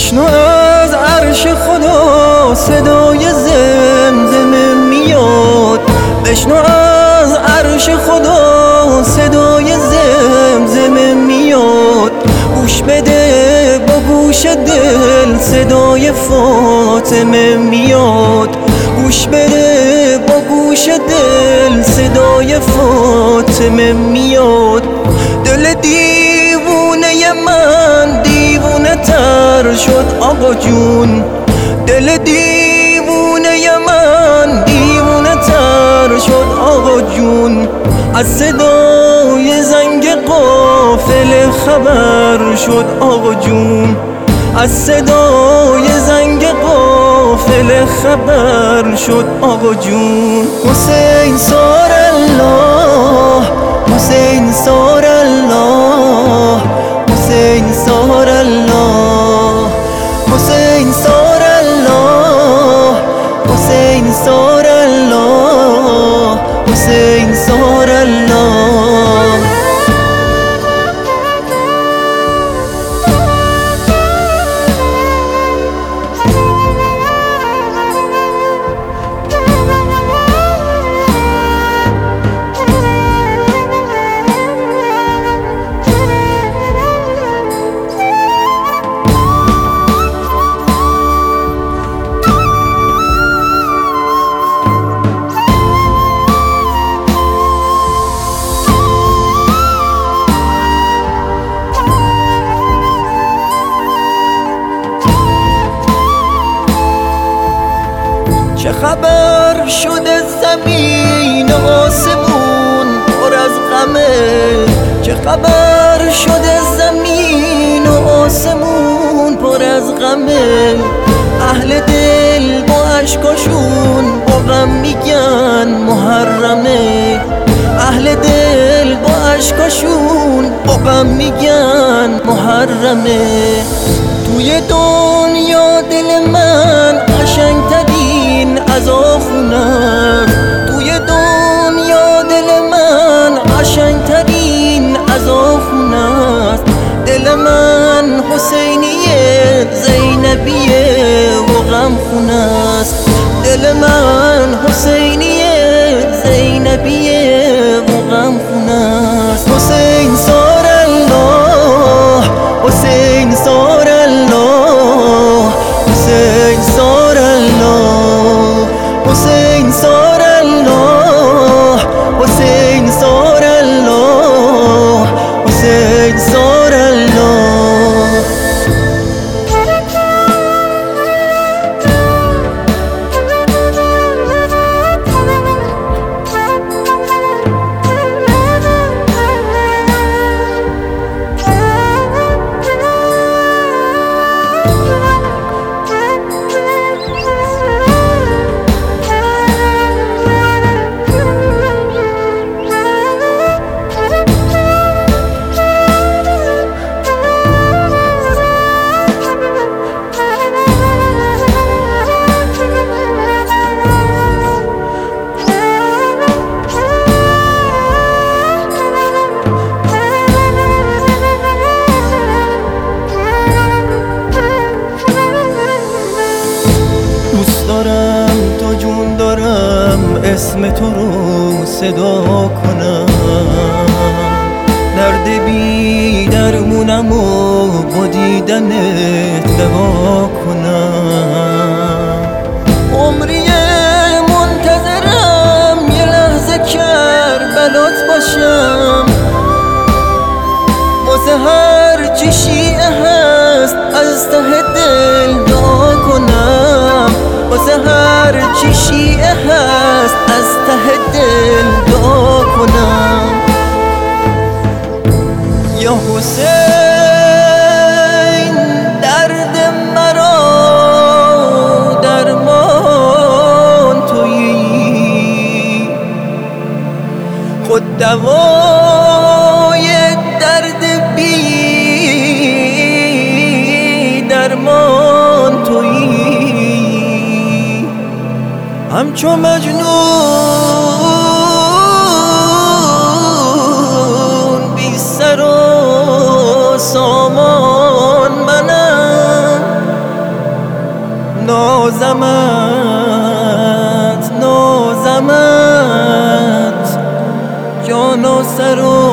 بشنو از عرش خدا صدای زمزمه میاد، بشنو از عرش خدا صدای زمزمه میاد. گوش بده با گوش دل صدای فاطمه میاد، گوش بده با گوش دل صدای فاطمه میاد. دل دیوونه من دیوونه تر شد آقا جون، دل دیوونه من دیوونه تر شد آقا جون. از صدای زنگ قافله خبر شد آقا جون، از صدای زنگ قافله خبر شد آقا جون. حسین سار الله، حسین سار الله، حسین سار الله، حسین سار الله، حسین سار الله، حسین سار الله. چه خبر شده زمین و آسمون پر از غمه، چه خبر شده زمین و آسمون پر از غمه. اهل دل با اشکاشون با غم میگن محرمه، اهل دل با اشکاشون با غم میگن محرمه. توی دنیا دل من قشنگ‌ترین از آخونه، توی دنیا دل من قشنگ‌ترین از آخونه. دل من حسینیه زینبیه و غم خونه است، دل من حسینیه زینبیه و غم خونه است. حسین سار الله، حسین سار الله، حسین سار الله، حسین سار الله، حسین سار الله، حسین سار الله. دوست دارم تا جون دارم اسم تو رو صدا کنم، درد بی درمونم و با دیدنت دوا کنم. عمری منتظرم یه لحظه کربلات باشم، واسه هر چی شیعه هست از ته دل دعا کنم، واسه هر چی شیعه هست از ته دل دعا کنم. یا حسین درد مرا درمان تویی، خود دوای درد بی درمان تویی. همچو مجنون بی سر و سامان منم، نازمت جان و سر و